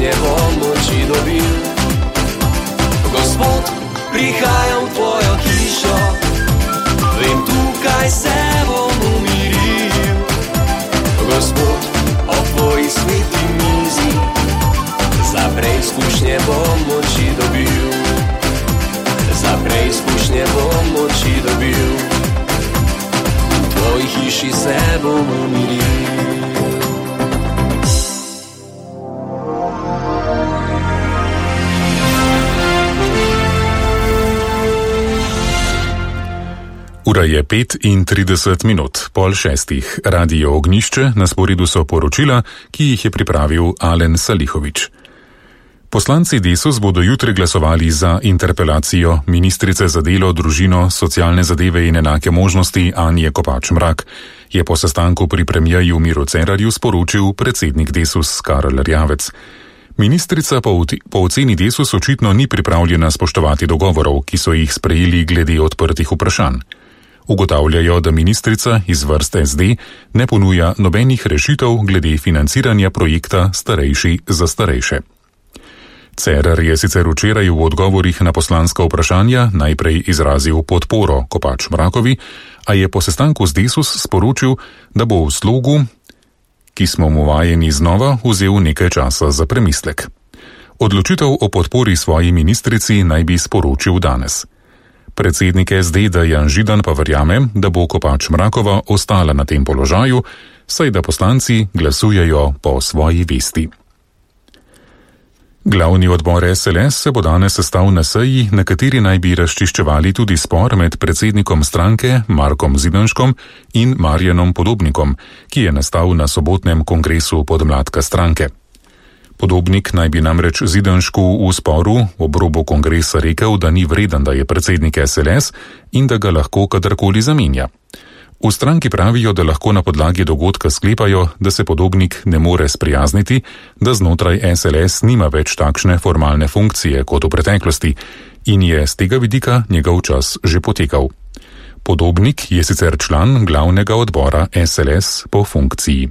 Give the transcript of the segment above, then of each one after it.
preizkušnje bom moči dobil. Gospod, prihajam v tvojo hišo, vem, tukaj se bom umiril. Gospod, ob tvoji sveti mizi, za preizkušnje bom moči dobil. Za preizkušnje bom moči dobil. V tvoji hiši se bom umiril. Ura je 5:30, 5:30. Radio Ognjišče, na sporedu so poročila, ki jih je pripravil Alen Salihovič. Poslanci Desus bodo jutri glasovali za interpelacijo ministrice za delo, družino, socialne zadeve in enake možnosti Anje Kopač Mrak, je po sestanku pri premierju Miru Cerarju sporočil predsednik Desus Karel Erjavec. Ministrica po oceni Desus očitno ni pripravljena spoštovati dogovorov, ki so jih sprejeli glede odprtih vprašanj. Ugotavljajo, da ministrica iz vrst SD ne ponuja nobenih rešitev glede financiranja projekta Starejši za starejše. Cerar je sicer včeraj v odgovorih na poslanska vprašanja najprej izrazil podporo Kopač Mrakovi, a je po sestanku z Desus sporočil, da bo v slogu, ki smo mu vajeni znova, vzel nekaj časa za premislek. Odločitev o podpori svoji ministrici naj bi sporočil danes. Predsednik SD Dejan Židan pa verjame, da bo Kopač Mrakova ostala na tem položaju, saj da poslanci glasujejo po svoji vesti. Glavni odbor SLS se bo danes sestal na seji, na kateri naj bi razčiščevali tudi spor med predsednikom stranke Markom Zidanškom in Marjanom Podobnikom, ki je nastal na sobotnem kongresu podmladka stranke. Podobnik naj bi namreč Zidanšku v sporu ob robu kongresa rekel, da ni vreden, da je predsednik SLS in da ga lahko kadarkoli zamenja. V stranki pravijo, da lahko na podlagi dogodka sklepajo, da se Podobnik ne more sprijazniti, da znotraj SLS nima več takšne formalne funkcije kot v preteklosti in je z tega vidika njegov čas že potekal. Podobnik je sicer član glavnega odbora SLS po funkciji.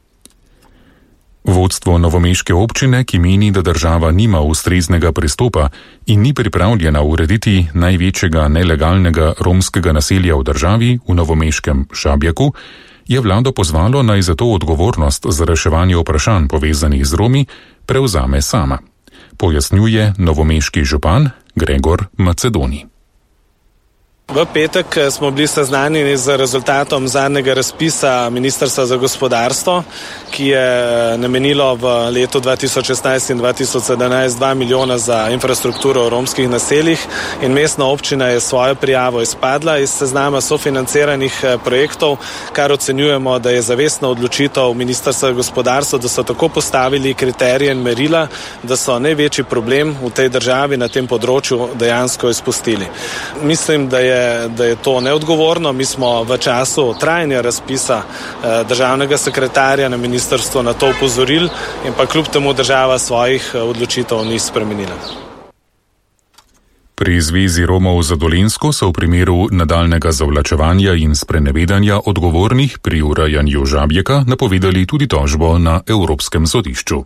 Vodstvo novomeške občine, ki meni, da država nima ustreznega pristopa in ni pripravljena urediti največjega nelegalnega romskega naselja v državi, v novomeškem Šabjaku, je vlado pozvalo, naj za to odgovornost za reševanje vprašanj povezanih z Romi prevzame sama. Pojasnjuje novomeški župan Gregor Macedoni. V petek smo bili seznanjeni z rezultatom zadnjega razpisa Ministrstva za gospodarstvo, ki je namenilo v letu 2016 in 2017 2 milijona za infrastrukturo v romskih naseljih in mestna občina je svojo prijavo izpadla iz seznama sofinanciranih projektov, kar ocenjujemo, da je zavestna odločitev Ministrstva za gospodarstvo, da so tako postavili kriterije in merila, da so največji problem v tej državi na tem področju dejansko izpustili. Mislim, da je to neodgovorno. Mi smo v času trajanja razpisa državnega sekretarja na ministrstvo na to upozorili in pa kljub temu država svojih odločitev ni spremenila. Pri Zvezi Romov za Dolenjsko so v primeru nadaljnega zavlačevanja in sprenevedanja odgovornih pri urejanju Žabjeka napovedali tudi tožbo na Evropskem sodišču.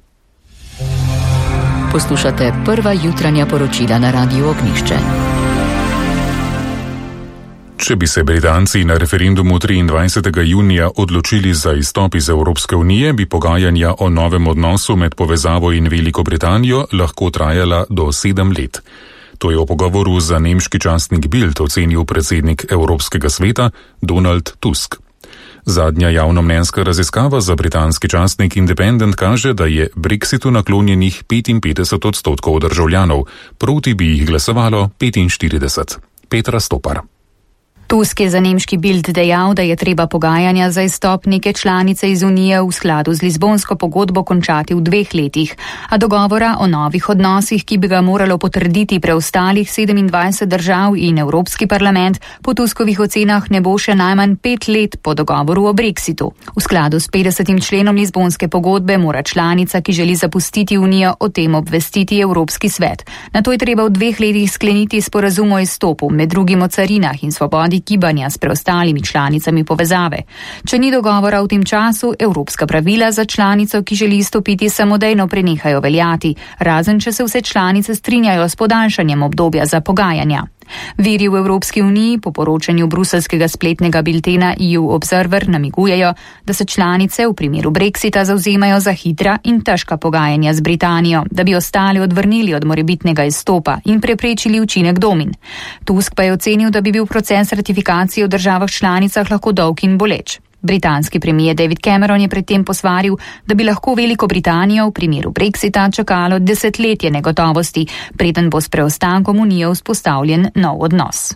Poslušate prva jutranja poročila na Radiu Ognjišče. Če bi se Britanci na referendumu 23. junija odločili za izstop iz Evropske unije, bi pogajanja o novem odnosu med povezavo in Veliko Britanijo lahko trajala do 7 let. To je v pogovoru za nemški časnik Bild ocenil predsednik Evropskega sveta Donald Tusk. Zadnja javnomnenjska raziskava za britanski časnik Independent kaže, da je Brexitu naklonjenih 55% državljanov, proti bi jih glasovalo 45. Petra Stopar. Tusk je za nemški Bild dejal, da je treba pogajanja za izstop neke članice iz Unije v skladu z Lizbonsko pogodbo končati v 2 letih, a dogovora o novih odnosih, ki bi ga moralo potrditi preostalih 27 držav in Evropski parlament, po Tuskovih ocenah ne bo še najmanj 5 let po dogovoru o Brexitu. V skladu s 50. členom Lizbonske pogodbe mora članica, ki želi zapustiti Unijo, o tem obvestiti Evropski svet. Nato je treba v 2 letih skleniti sporazum o izstopu, med drugim o carinah in svobodi izogibanja s preostalimi članicami povezave. Če ni dogovora v tem času, evropska pravila za članico, ki želi izstopiti, samodejno prenehajo veljati, razen če se vse članice strinjajo s podaljšanjem obdobja za pogajanja. Viri v Evropski uniji po poročanju bruselskega spletnega biltena EU Observer namigujejo, da se članice v primeru Brexita zavzemajo za hitra in težka pogajanja z Britanijo, da bi ostali odvrnili od morebitnega izstopa in preprečili učinek domin. Tusk pa je ocenil, da bi bil proces ratifikacije v državah članicah lahko dolg in boleč. Britanski premijer David Cameron je predtem posvaril, da bi lahko Veliko Britanijo v primeru Brexita čakalo desetletje negotovosti, preden bo s preostankom unije vzpostavljen nov odnos.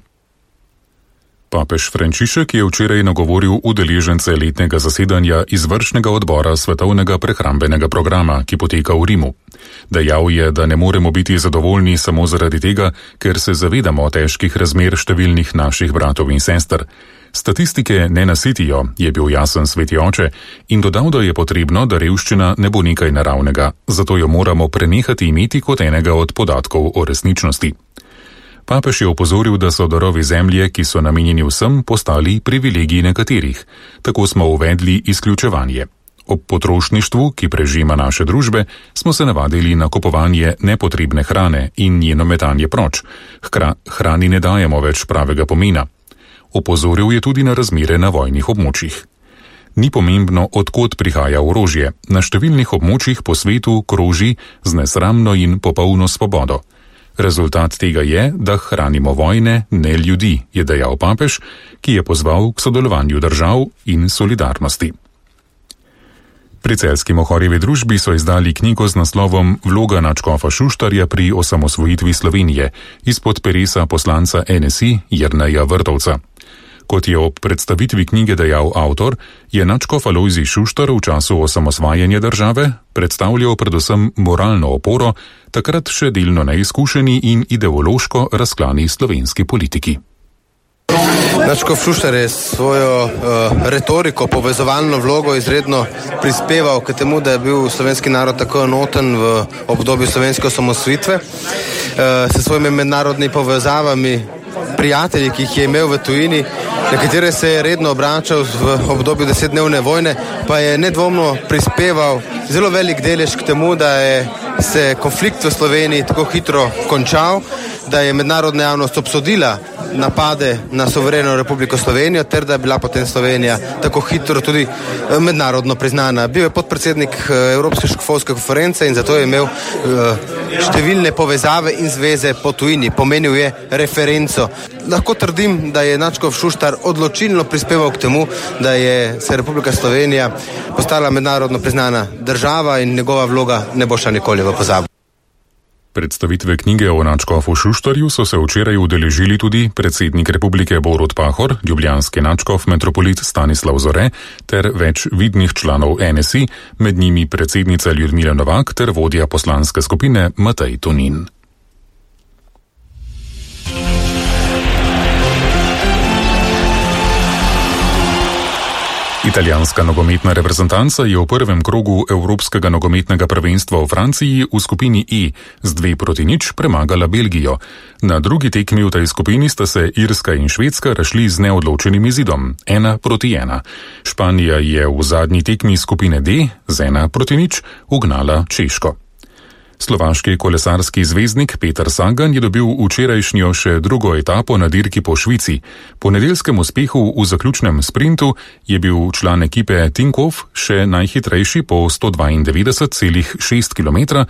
Papež Frančišek je včeraj nagovoril udeležence letnega zasedanja izvršnega odbora svetovnega prehrambenega programa, ki poteka v Rimu. Dejal je, da ne moremo biti zadovoljni samo zaradi tega, ker se zavedamo težkih razmer številnih naših bratov in sester. Statistike ne nasitijo, je bil jasen sveti oče in dodal, da je potrebno, da revščina ne bo nekaj naravnega, zato jo moramo prenehati imeti kot enega od podatkov o resničnosti. Papež je opozoril, da so darovi zemlje, ki so namenjeni vsem, postali privilegiji nekaterih. Tako smo uvedli izključevanje. Ob potrošništvu, ki prežima naše družbe, smo se navadili na kupovanje nepotrebne hrane in njeno metanje proč. Hrani ne dajemo več pravega pomena. Opozoril je tudi na razmere na vojnih območjih. Ni pomembno, odkot prihaja orožje. Na številnih območjih po svetu kroži z nesramno in popolno svobodo. Rezultat tega je, da hranimo vojne, ne ljudi, je dejal papež, ki je pozval k sodelovanju držav in solidarnosti. Pri celjski Mohorjevi družbi so izdali knjigo z naslovom Vloga nadškofa Šuštarja pri osamosvojitvi Slovenije izpod peresa poslanca NSI Jerneja Vrtovca. Kot je ob predstavitvi knjige dejal avtor, je nadškof Alojzij Šuštar v času osamosvajanja države predstavljal predvsem moralno oporo, takrat še delno neizkušeni in ideološko razklani slovenski politiki. Nadškof Šuštar je svojo retoriko, povezovalno vlogo izredno prispeval k temu, da je bil slovenski narod tako enoten v obdobju slovenske osamosvojitve. S svojimi mednarodnimi povezavami, prijatelji, ki jih je imel v tujini, na katere se je redno obračal v obdobju 10-dnevne vojne, pa je nedvomno prispeval zelo velik delež k temu, da je se konflikt v Sloveniji tako hitro končal, da je mednarodna javnost obsodila napade na suvereno Republiko Slovenijo, ter da je bila potem Slovenija tako hitro tudi mednarodno priznana. Bil je podpredsednik Evropske škofovske konference in zato je imel številne povezave in zveze po tujini. Pomenil je referenco. Lahko trdim, da je nadškof Šuštar odločilno prispeval k temu, da je se Republika Slovenija postala mednarodno priznana država in njegova vloga ne bo šla nikoli v pozabo. Predstavitve knjige o nadškofu Šuštarju so se včeraj udeležili tudi predsednik Republike Borut Pahor, ljubljanski nadškof metropolit Stanislav Zore ter več vidnih članov NSI, med njimi predsednica Ljudmila Novak ter vodja poslanske skupine Matej Tonin. Italijanska nogometna reprezentanca je v prvem krogu Evropskega nogometnega prvenstva v Franciji v skupini E z 2-0 premagala Belgijo. Na drugi tekmi v tej skupini sta se Irska in Švedska razšli z neodločenim izidom 1-1. Španija je v zadnji tekmi skupine D z 1-0 ugnala Češko. Slovaški kolesarski zvezdnik Peter Sagan je dobil včerajšnjo še drugo etapo na dirki po Švici. Po nedeljskem uspehu v zaključnem sprintu je bil član ekipe Tinkoff še najhitrejši po 192,6 km,